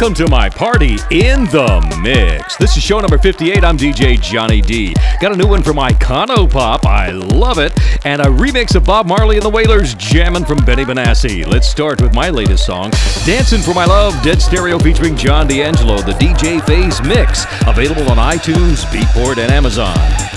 welcome to my party in the mix. This is show number 58. I'm DJ Johnny D. Got a new one from Iconopop. I love it. And a remix of Bob Marley and the Wailers, Jammin' from Benny Benassi. Let's start with my latest song, Dancing for My Love, Dead Stereo featuring John D'Angelo, the DJ Phase Mix. Available on iTunes, Beatport, and Amazon.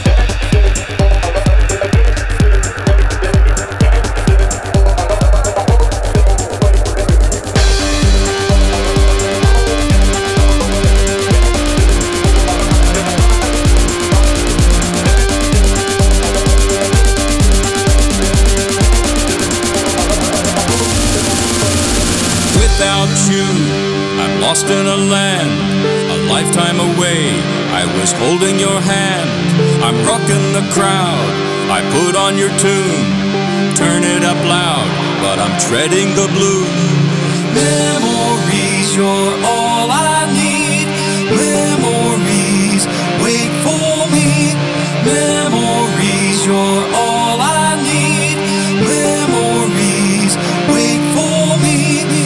I'm lost in a land, a lifetime away. I was holding your hand, I'm rocking the crowd. I put on your tune, turn it up loud, but I'm treading the blue. Memories, you're all I need. Memories, wait for me. Memories, you're all I need. Memories, wait for me.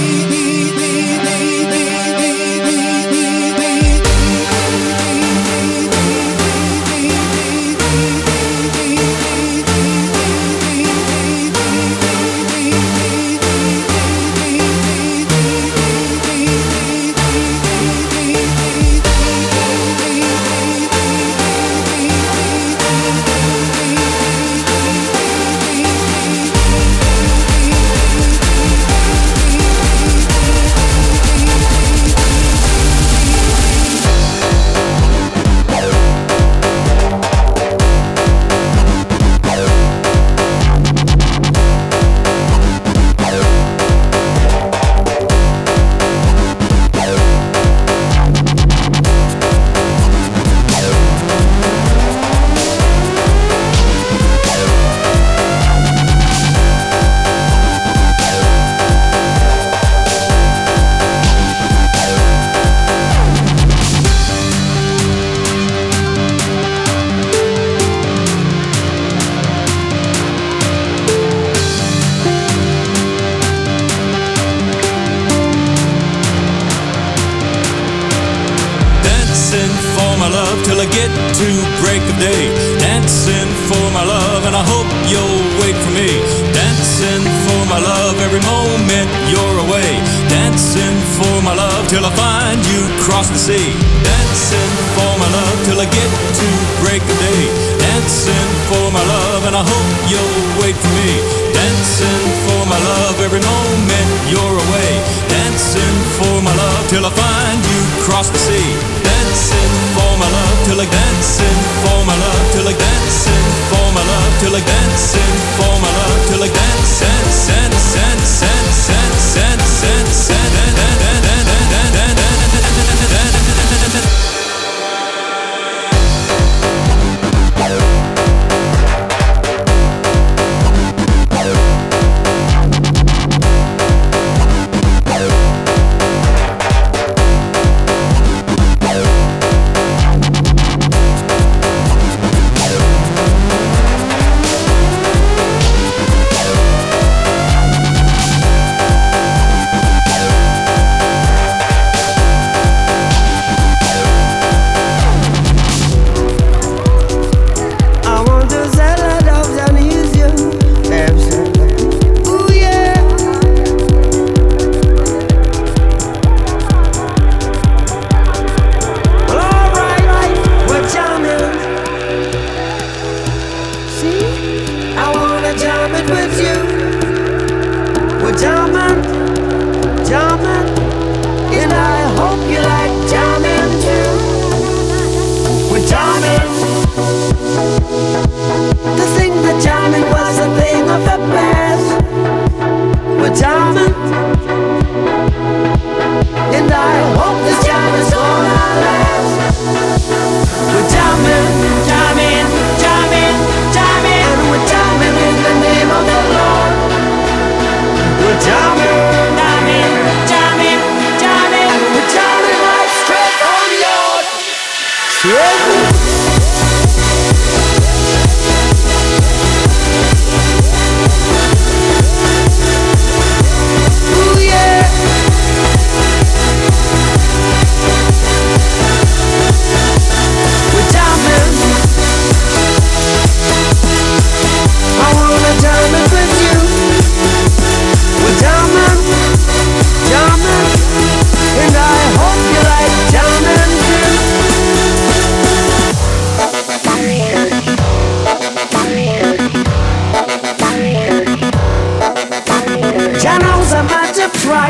Till I get to break of day, dancing for my love, and I hope you'll wait for me. Dancing for my love, every moment you're away. Dancing for my love, till I find you cross the sea. Dancing for my love, till I get to break of day. Dancing for my love, and I hope you'll wait for me. Dancing for my love, every moment you're away. Dancing for my love, till I find you cross the sea. Dancing for my love, till I dancing for my love, till I dancing for my love, till I dancing for my love, till I dance,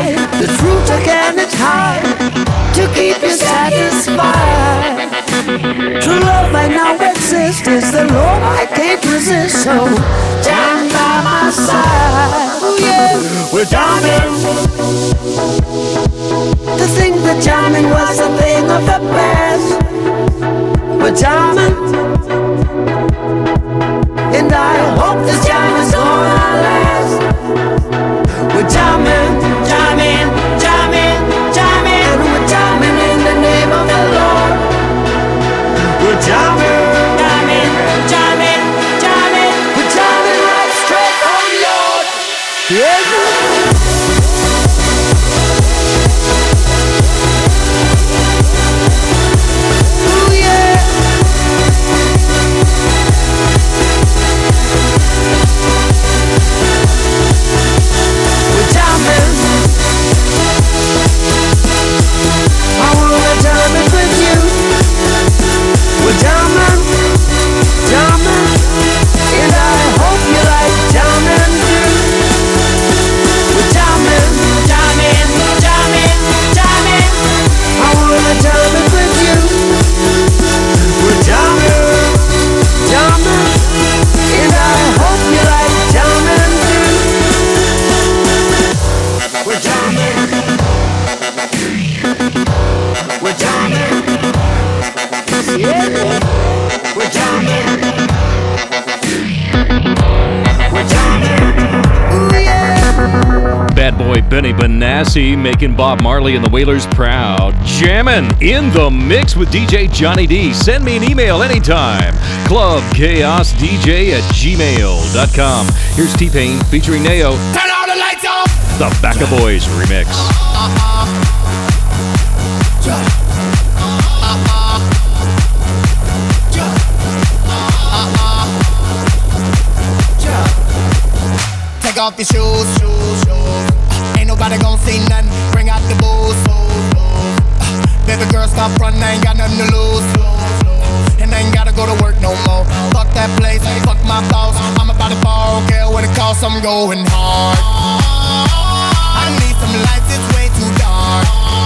fight the truth again it's hard to keep you satisfied. True love might now exist, is the Lord I can't resist. So stand by my side. Oh yeah, we're jamming. To think that jamming was a thing of the past. We're jamming, and I hope this jam is gonna last. We're jamming, jamming, jamming, jamming, and we're jamming in the name of the Lord. We're jamming, jamming, jamming, jamming, we're jamming right straight from the Lord. Yeah. Bad boy Benny Benassi making Bob Marley and the Wailers proud. Jammin' in the mix with DJ Johnny D. Send me an email anytime. clubchaosdj@gmail.com. Here's T-Pain featuring Neo. Turn all the lights off. The Backa Boys remix. Take off your shoes. Ain't nobody gon' see nothing. Bring out the booze. Baby girl, stop running. I ain't got nothing to lose. And I ain't gotta go to work no more. Fuck that place, fuck my boss. I'm about to ball, care what it costs. I'm going hard. I need some lights, it's way too dark.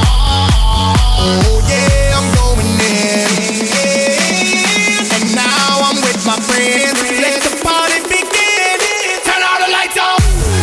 Oh yeah, I'm going in. And now I'm with my friends. Let the party begin. Turn all the lights off.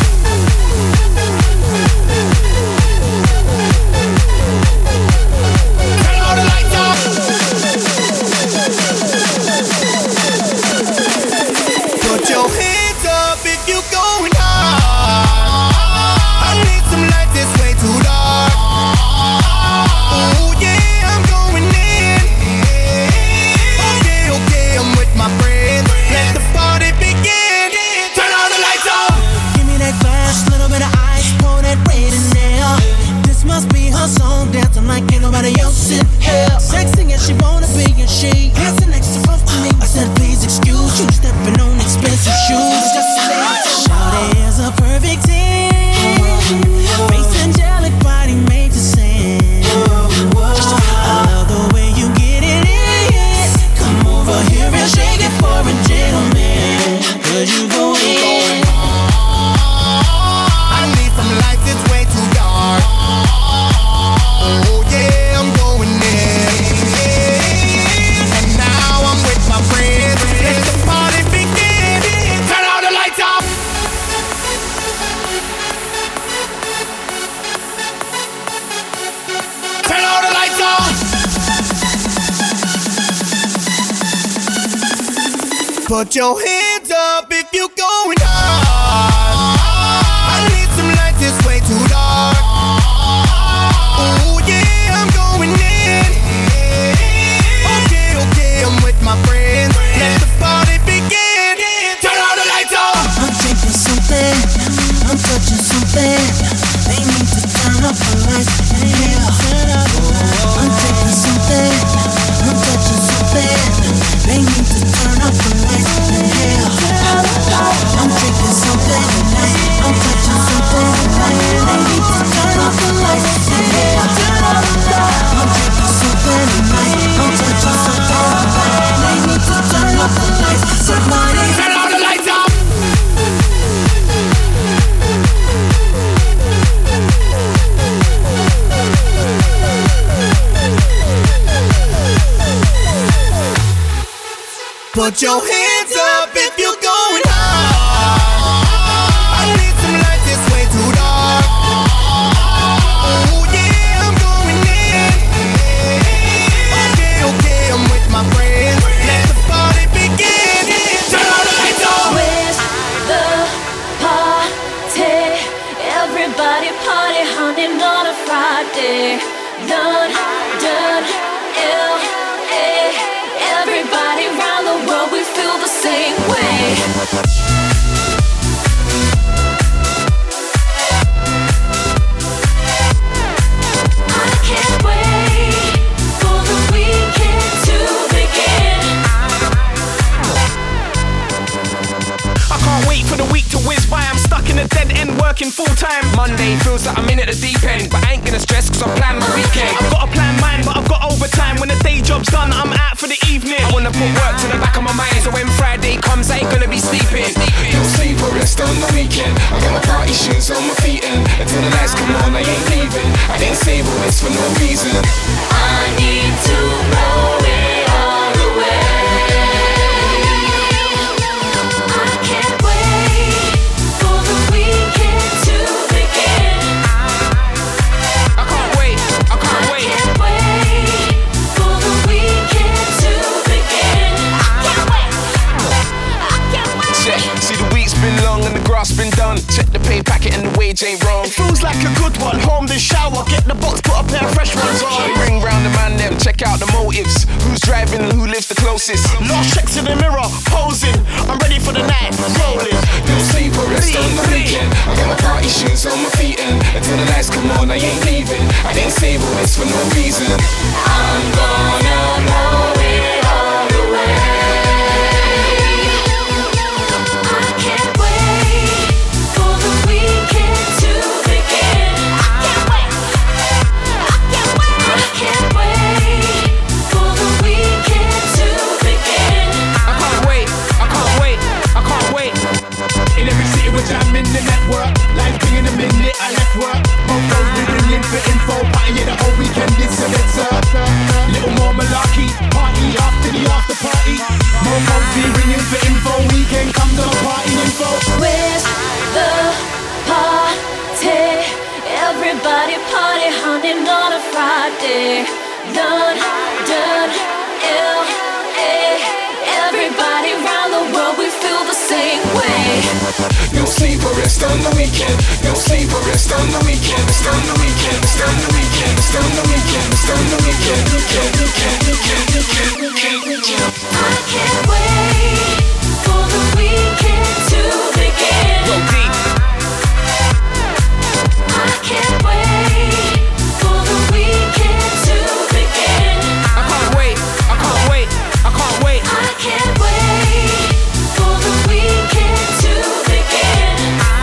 Like ain't nobody else in hell. Sexy as she wanna be, and she dancing next to both of me. I said, please excuse you, stepping on expensive shoes. Shawty is a perfect 10. Face angelic, body made to sin. I love the way you get it in. Come over here and shake it for a gentleman. Could you go in? I need some lights, it's way too dark. Oh yeah, I'm going in. And now I'm with my friends. Let the party begin. Turn all the lights off. Turn all the lights off. Put your hands up if you going hard. I need some lights, it's way too dark. Oh yeah, I'm going in. Okay, I'm with my friends. Let the party begin. Turn all the lights off. I'm taking something, I'm touching something. They need to turn up the lights in here. I'm taking something, I'm touching something. They need to turn up the lights in here. I'm taking something. Put your hands up if you're going hard. I need some light, this way too dark. Oh yeah, I'm going in. Okay, I'm with my friends. Let the party begin. Turn on the lights on. Where's the party? Everybody party hunting on a Friday. London, LA. Everybody around the world, we feel the same way. I can't wait for the weekend to begin. I can't wait for the week to whiz by. I'm stuck in a dead end working full time. Monday feels like I'm in at the deep end, but I ain't gonna stress cause I'm planning my weekend. I've got a plan mine, but I've got overtime. When the day job's done, I'm out for the evening. I wanna put work to the back of my mind, so when Friday comes, I ain't gonna be sleeping. No sleep or rest on the weekend. I got my party shoes on my feet and until the lights come on, I ain't leaving. I didn't save all this for no reason. I need to blow it all away. I can't wait for the weekend to begin. I can't wait, I can't wait. I can't wait for the weekend to begin. I can't wait. I can't wait. Check. See, the week's been long and the grass been done. Check the pay packet and the wage ain't wrong. It feels like a good one. Home, then shower, get the box, put a pair of fresh ones on. Ring round the man them, check out the motives. Who's driving and who lives the closest? Lost checks in the mirror, posing. I'm ready for the night, rolling. No sleep or rest on the weekend. I got my party shoes on my feet and until the lights come on, I ain't leaving. I didn't save all this for no reason. I'm gonna blow it all away. I can't wait for the weekend to begin. I can't wait. I can't wait. I can't wait for the weekend to begin. I can't wait, I can't wait, I can't wait. In every city which I'm in the network. Life king in a minute, I left work. Mofos we bring in for info. Party the whole weekend, it's a little more malarkey. Party after the after party. Mofos be ringing for info. Weekend comes on party info. Where's the party? Everybody party hunting on a Friday. London, LA. Everybody around the world, we feel the same way. No sleep or rest on the weekend. No sleep or rest on the weekend. Rest on the weekend. Rest on the weekend. Rest on the weekend. Rest on the weekend. I can't wait for the weekend to begin. Go deep. I can't wait for the weekend to begin. I can't wait, I can't wait, I can't wait. I can't wait for the weekend to begin.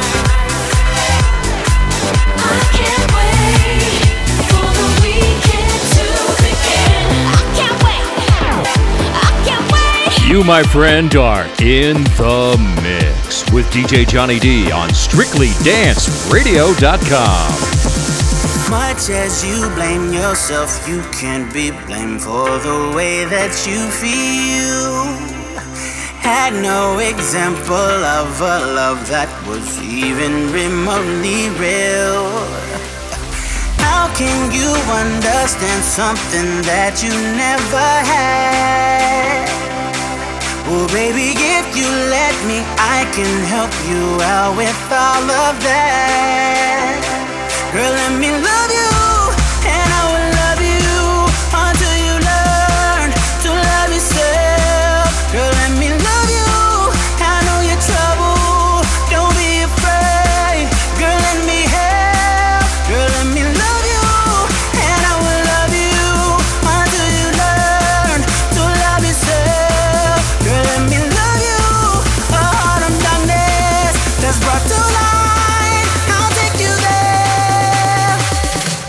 I can't wait for the weekend to begin. I can't wait. I can't wait. You, my friend, are in the mix with DJ Johnny D on StrictlyDanceRadio.com. Much as you blame yourself, you can't be blamed for the way that you feel. Had no example of a love that was even remotely real. How can you understand something that you never had? Oh baby, if you let me, I can help you out with all of that. Girl, let me love you, and I will love you until you learn to love yourself. Girl, let me love you, I know you're trouble, don't be afraid. Girl, let me help. Girl, let me love you, and I will love you until you learn to love yourself. Girl, let me love you, a heart of darkness that's brought to light. I'll take you there.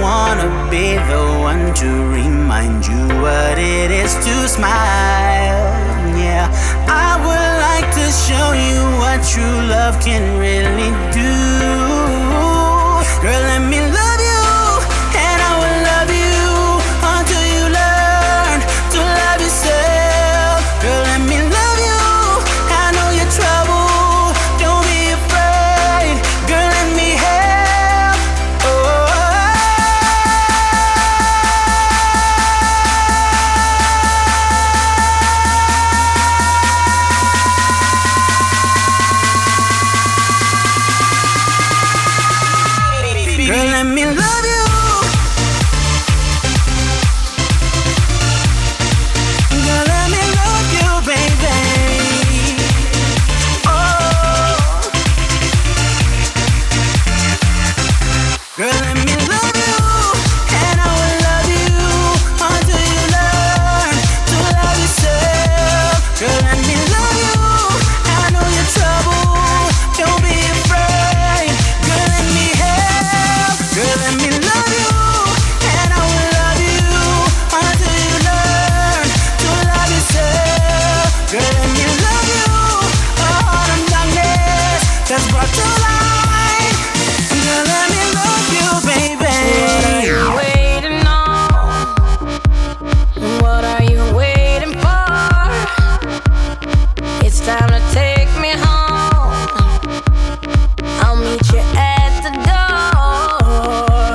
wanna be the one to remind you what it is to smile. Yeah, I would like to show you what true love can really do. Girl, let me love you, and I will love you until you learn to love yourself. Girl, let me love you, I know your trouble, don't be afraid. Girl, let me help. Girl, let me love you. Girl, let me love you, baby. Oh. Girl, let me love you, and I will love you until you learn to love yourself. Girl, let me love you, I know your trouble, don't be afraid. Girl, let me help. Girl, let me love you, and I will love you until you learn to love yourself. Girl, let me love you, a heart of darkness that's brought to light. Girl, let me love you, baby. What are you waiting on? What are you waiting for? It's time to take me home. I'll meet you at the door.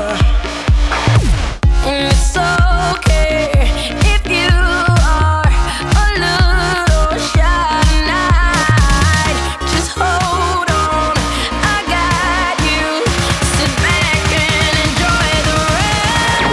And it's okay if you are a little shy tonight. Just hold on, I got you. Sit back and enjoy the ride.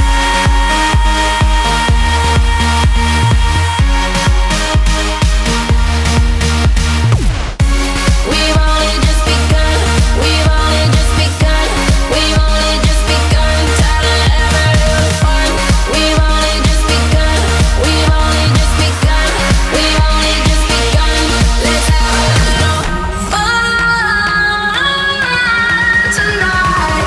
We've only just begun. We've only just begun. We've only just begun. Time to have a little fun. We've only just begun. We've only just begun. We've only just begun. Let's have a little fun tonight.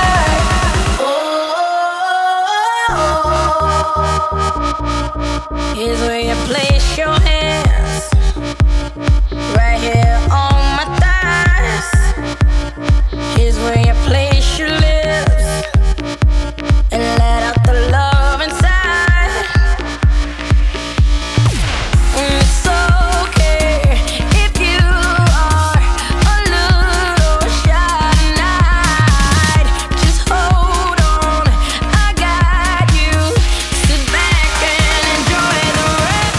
Oh, here's where you place your hands. Right here on my thighs. Here's where you place your lips and let out the love inside. And it's okay if you are a little shy tonight. Just hold on, I got you. Sit back and enjoy the ride.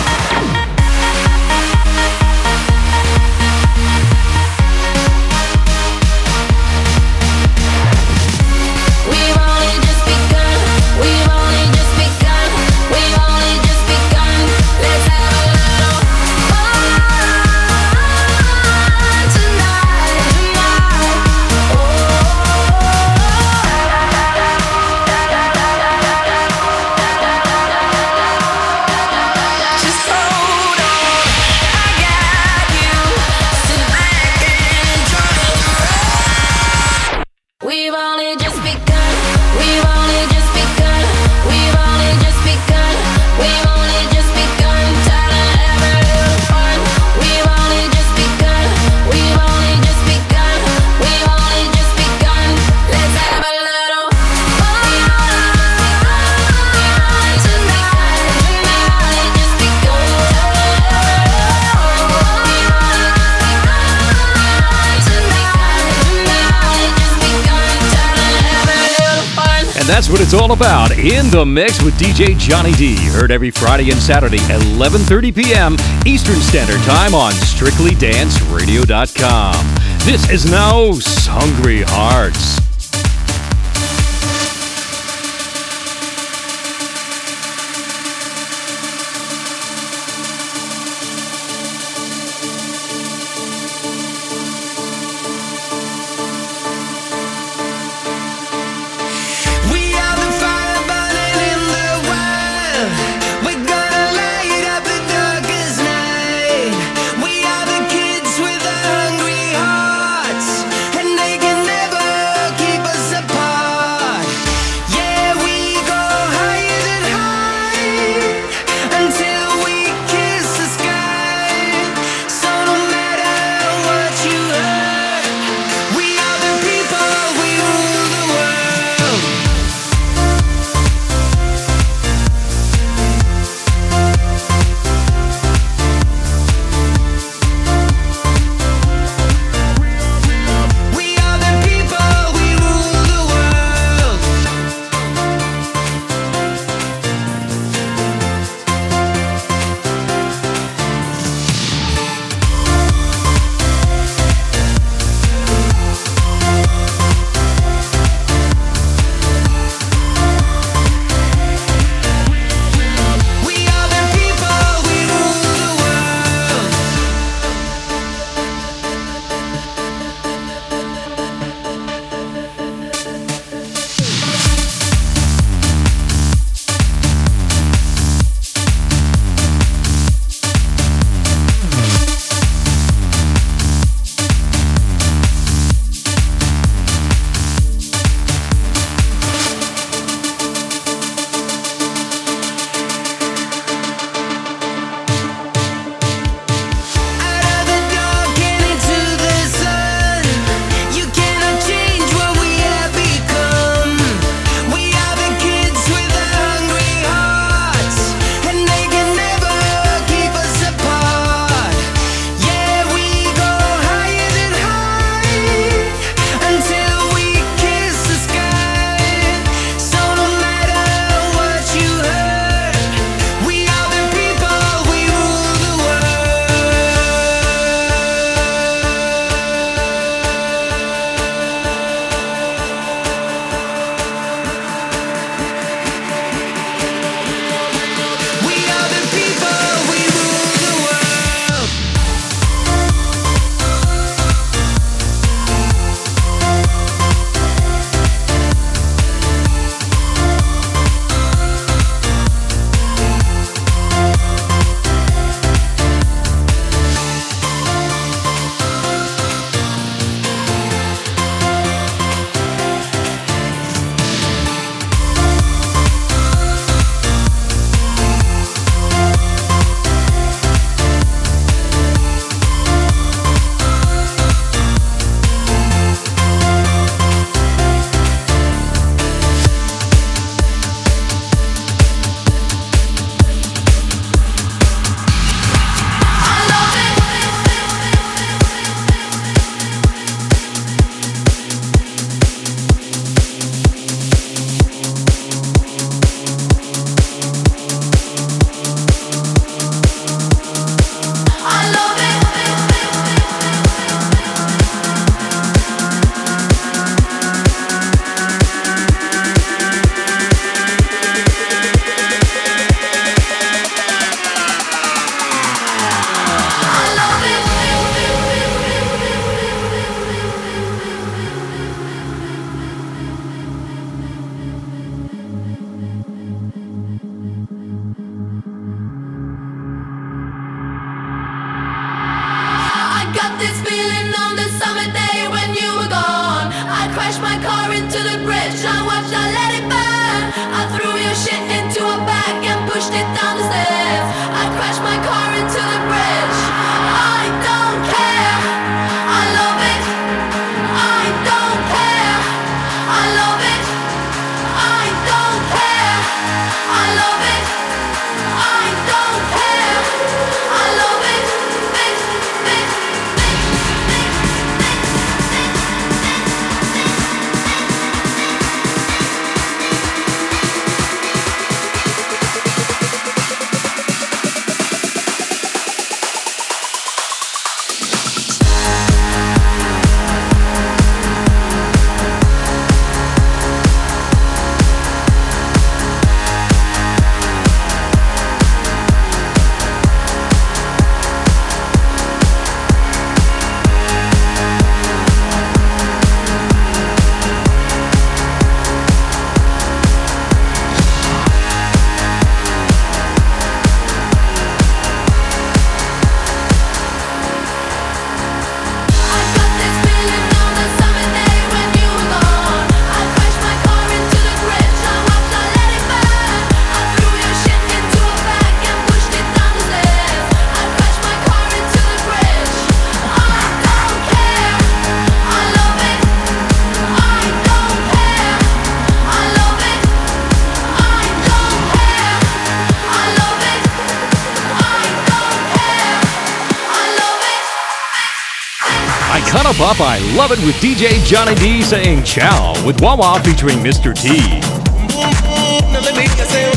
We've only just begun. We've only just begun. We've only just begun. Let's have a little fun tonight. Just hold on, I got you. Sit back and enjoy the ride. We've only just begun. We've only just begun. We've only just begun. We've only just begun. Time to have a little fun. We've only just begun. We've only just begun. We've only just begun. Let's have a little fun tonight. We've only just begun. And that's what it's all about. In the Mix with DJ Johnny D. Heard every Friday and Saturday, 11:30 p.m. Eastern Standard Time on StrictlyDanceRadio.com. This is now Hungry Hearts. We are the fire burning in the wild. We're gonna light up the darkest night. We are the kids with the hungry hearts, and they can never Econo Pop, I Love It with DJ Johnny D saying ciao with Wawa featuring Mr. T. Now let me say,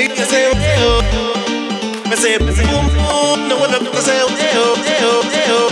Me say, no one up to say,